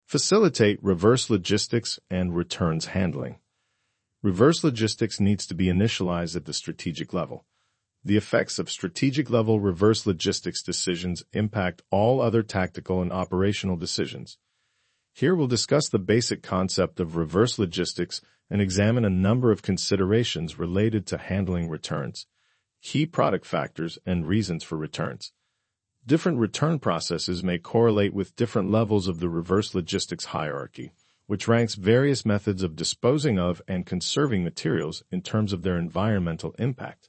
Facilitate reverse logistics and returns handling. Reverse logistics needs to be initialized at the strategic level. The effects of strategic-level reverse logistics decisions impact all other tactical and operational decisions. Here we'll discuss the basic concept of reverse logistics and examine a number of considerations related to handling returns, key product factors, and reasons for returns. Different return processes may correlate with different levels of the reverse logistics hierarchy, which ranks various methods of disposing of and conserving materials in terms of their environmental impact.